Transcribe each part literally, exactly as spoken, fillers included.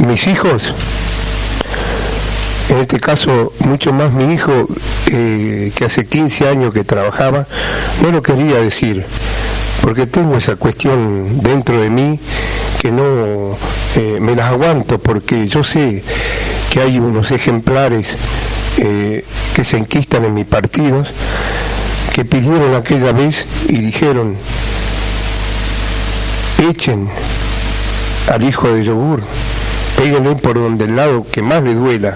mis hijos, en este caso mucho más mi hijo, eh, que hace quince años que trabajaba, no lo quería decir, porque tengo esa cuestión dentro de mí que no eh, me las aguanto, porque yo sé que hay unos ejemplares eh, que se enquistan en mis partidos, que pidieron aquella vez y dijeron: echen al hijo de yogur, péguenle por donde el lado que más le duela.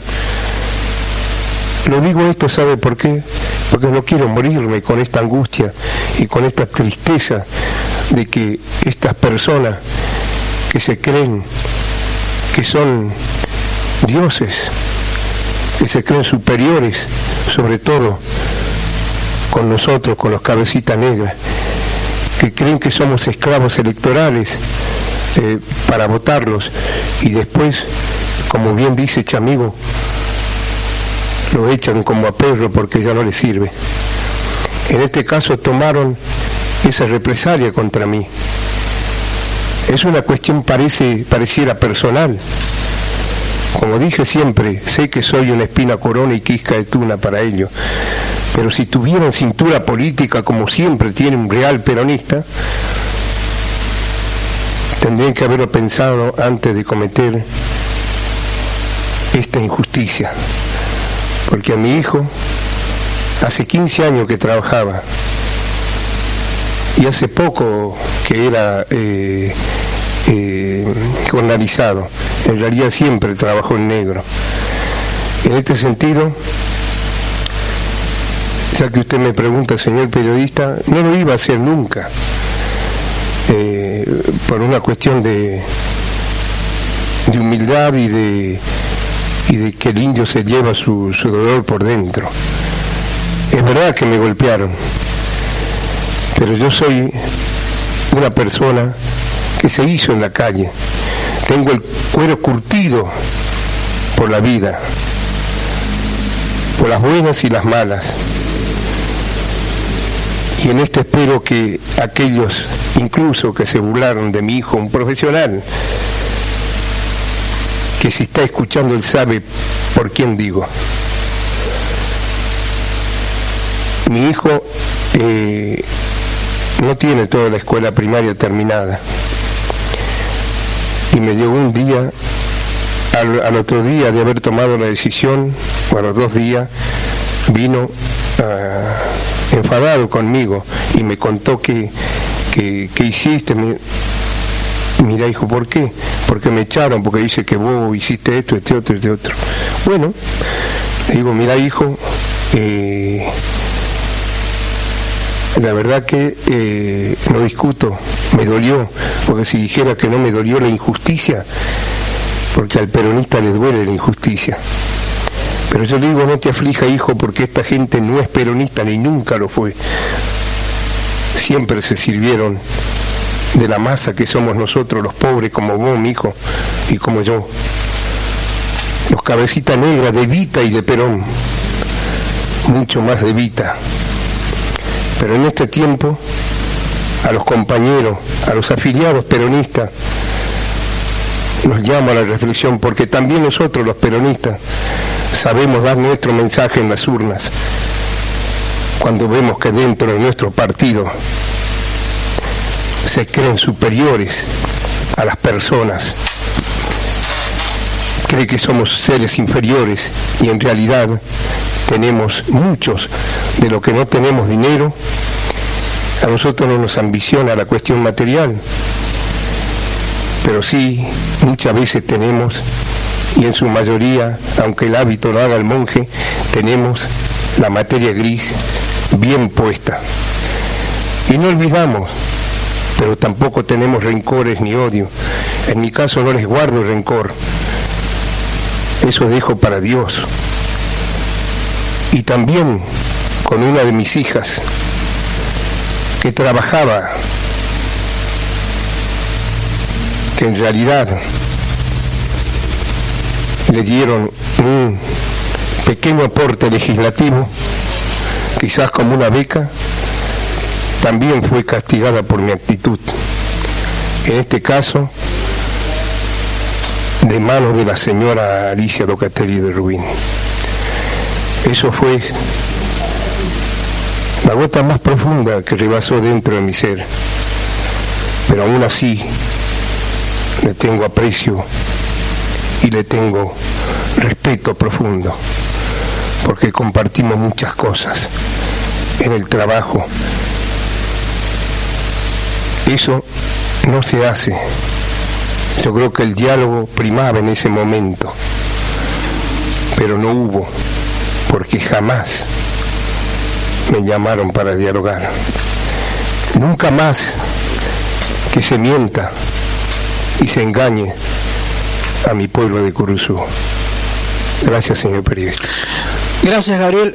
Lo digo esto, ¿sabe por qué? Porque no quiero morirme con esta angustia y con esta tristeza de que estas personas que se creen que son dioses, que se creen superiores, sobre todo con nosotros, con los cabecitas negras, que creen que somos esclavos electorales eh, para votarlos, y después, como bien dice Chamigo, lo echan como a perro porque ya no les sirve. En este caso tomaron esa represalia contra mí. Es una cuestión, parece, pareciera personal. Como dije siempre, sé que soy una espina corona y quisca de tuna para ello, pero si tuvieran cintura política como siempre tiene un real peronista, tendrían que haberlo pensado antes de cometer esta injusticia. Porque a mi hijo, hace quince años que trabajaba, y hace poco que era eh, eh, jornalizado, en realidad siempre trabajó en negro. En este sentido, ya que usted me pregunta, señor periodista, no lo iba a hacer nunca, eh, por una cuestión de, de humildad y de, y de que el indio se lleva su, su dolor por dentro. Es verdad que me golpearon, pero yo soy una persona que se hizo en la calle. Tengo el cuero curtido por la vida, por las buenas y las malas. Y en esto espero que aquellos, incluso que se burlaron de mi hijo, un profesional, que si está escuchando él sabe por quién digo. Mi hijo eh, no tiene toda la escuela primaria terminada, y me llegó un día, al, al otro día de haber tomado la decisión, o a los dos días, vino uh, enfadado conmigo y me contó que, que, que hiciste. Me, mira, hijo, ¿por qué? Porque me echaron, porque dice que vos hiciste esto, este otro, este otro. Bueno, le digo, mira, hijo, eh, la verdad que eh, no discuto, me dolió, porque si dijera que no me dolió la injusticia, porque al peronista le duele la injusticia. Pero yo le digo, no te aflija, hijo, porque esta gente no es peronista ni nunca lo fue. Siempre se sirvieron de la masa que somos nosotros, los pobres, como vos, mi hijo, y como yo. Los cabecitas negras de Evita y de Perón, mucho más de Evita. Pero en este tiempo, a los compañeros, a los afiliados peronistas, nos llama a la reflexión, porque también nosotros, los peronistas, sabemos dar nuestro mensaje en las urnas, cuando vemos que dentro de nuestro partido se creen superiores a las personas, cree que somos seres inferiores, y en realidad tenemos muchos de lo que no tenemos dinero. A nosotros no nos ambiciona la cuestión material, pero sí muchas veces tenemos, y en su mayoría, aunque el hábito lo haga el monje, tenemos la materia gris bien puesta. Y no olvidamos, pero tampoco tenemos rencores ni odio. En mi caso no les guardo rencor, eso dejo para Dios. Y también con una de mis hijas, que trabajaba, que en realidad le dieron un pequeño aporte legislativo, quizás como una beca, también fue castigada por mi actitud. En este caso, de manos de la señora Alicia Locatelli de Rubín. Eso fue la gota más profunda que rebasó dentro de mi ser, pero aún así le tengo aprecio y le tengo respeto profundo, porque compartimos muchas cosas en el trabajo. Eso no se hace. Yo creo que el diálogo primaba en ese momento, pero no hubo, porque jamás me llamaron para dialogar. Nunca más que se mienta y se engañe a mi pueblo de Curuzú. Gracias, señor periodista. Gracias, Gabriel.